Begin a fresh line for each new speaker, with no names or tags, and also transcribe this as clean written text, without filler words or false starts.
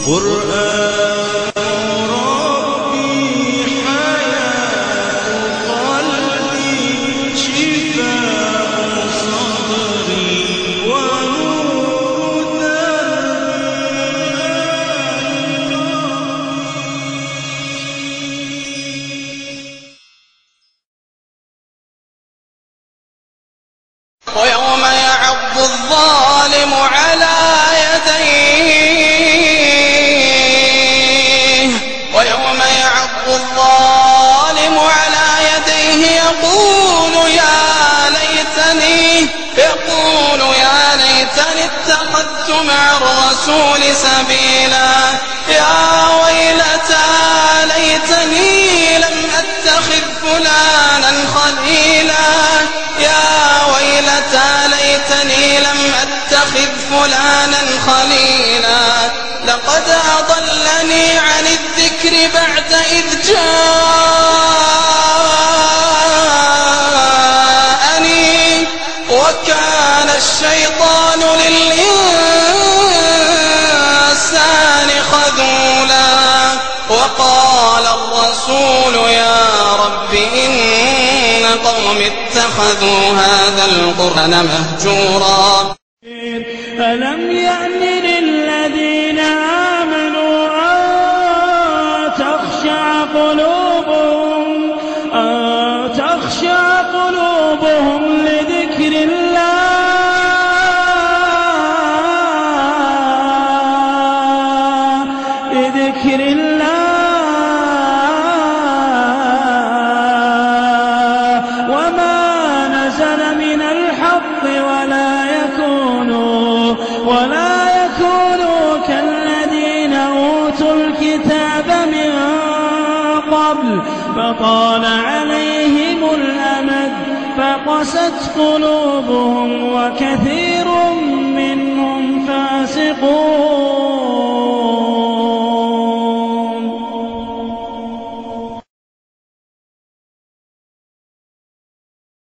قرآن ربي حياة قلبي شفاء صدري ونور دربي.
ويوم يعض الظالم على يديه يقول يا ليتني اتخذت مع الرسول سبيلا. يا ويلتى ليتني لم أتخذ فلانا خليلا. يا ويلتى ليتني لم أتخذ فلانا خليلا. لقد أضلني عن الذكر بعد إذ جاءني وكان الشيطان للإنسان خذولا. وقال الرسول يا رب إن قوم اتخذوا هذا القرآن مهجورا.
ألم يأن للذين آمنوا أن تخشع قلوبهم لذكر الله وما نزل من الحق ولا يكونوا كالذين أوتوا الكتاب من قبل فطال عليهم الأمد فقست قلوبهم وكثير